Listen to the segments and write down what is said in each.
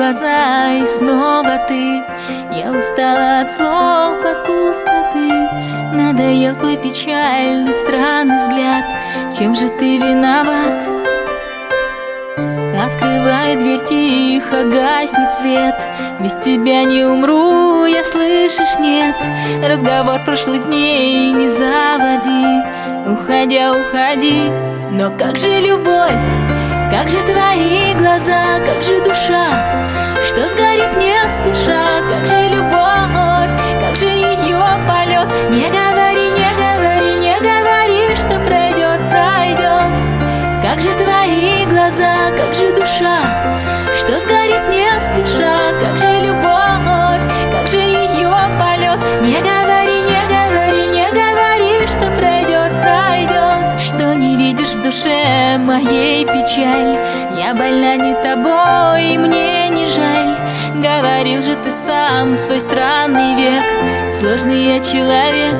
глаза, и снова ты. Я устала от слов, от пустоты. Надоел твой печальный, странный взгляд. Чем же ты виноват? Открывай дверь тихо, гаснет свет. Без тебя не умру, я, слышишь, нет. Разговор прошлых дней не заводи. Уходя, уходи. Но как же любовь? Как же твои глаза, как же душа, что сгорит не спеша? Как же любовь, как же ее полет? Не говори, не говори, не говори, что пройдет, пройдет. Как же твои глаза, как же душа, что сгорит не спеша? Как же любовь, как же ее полет? Не говори, не говори, не говори, что пройдет, пройдет. Что не видишь в душе моей печаль? Я больна не тобой, мне не жаль. Говорил же ты сам, свой странный век, сложный я человек.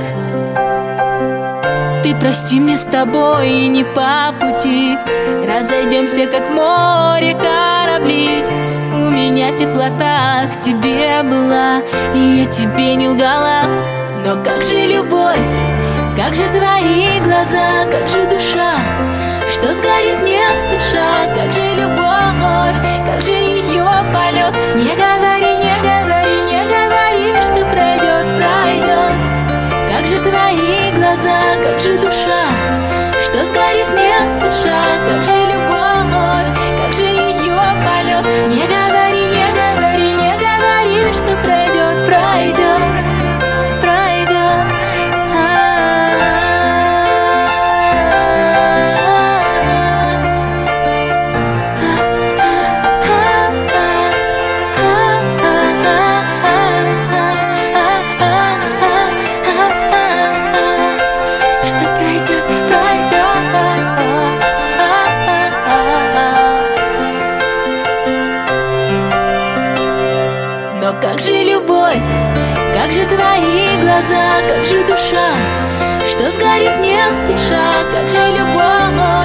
Ты прости, мне с тобой не по пути. Разойдемся, как в море корабли. У меня теплота к тебе была, и я тебе не лгала. Но как же любовь? Как же твои глаза, как же душа, что сгорит не спеша? Как же любовь, как же ее полет? Не говори, не говори, не говори, что пройдет, пройдет. Как же твои глаза, как же душа, что сгорит не спеша? Как же любовь, как же ее полет? Не говори, не говори, не говори, что пройдет, пройдет, пройдет. Но как же любовь, как же твои глаза, как же душа, что сгорит не спеша? Как же любовь,